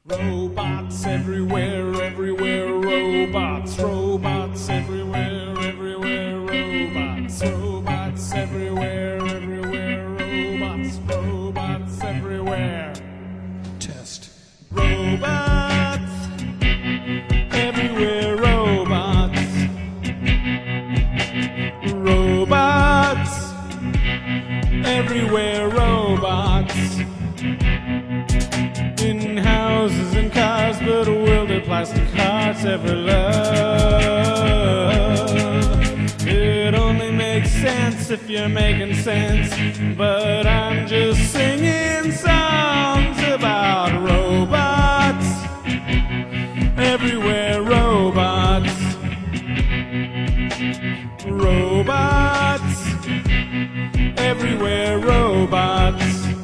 Robots everywhere, everywhere, robots, robots everywhere, everywhere, robots, robots everywhere, everywhere, robots, robots everywhere. Test. Robots everywhere, robots, robots everywhere, robots. In houses and cars, but a world of plastic hearts ever love. It only makes sense if you're making sense, but I'm just singing songs about robots. Everywhere, robots. Robots. Everywhere, robots.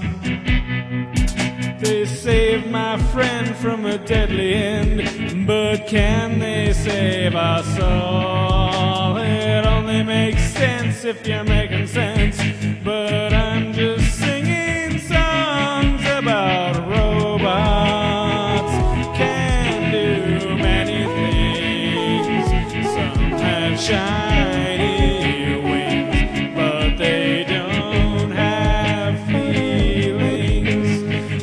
They saved my friend from a deadly end, but can they save us all? It only makes sense if you're making sense, but I'm just singing songs about robots. Can do many things. Some have shiny wings, but they don't have feelings.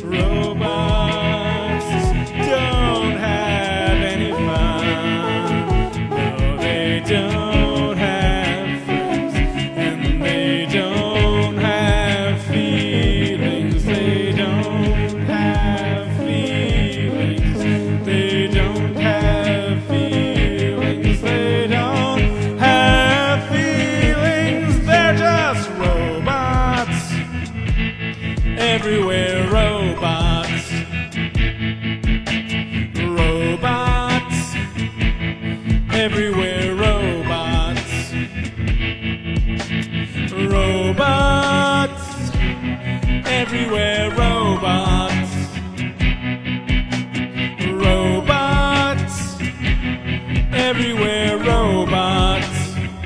Robots don't have any fun. No, they don't have friends, and they don't have feelings. They don't have feelings. They don't have feelings. They don't have feelings. They're just robots. Everywhere, robots. Robots. Everywhere, robots. Robots. Everywhere, robots. Robots. Everywhere, robots.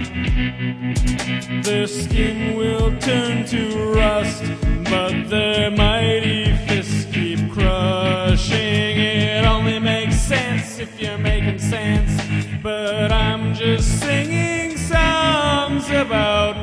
Their skin will turn to rust, but their mighty fists keep crushing. It only makes sense if you're making sense, but I'm just singing songs about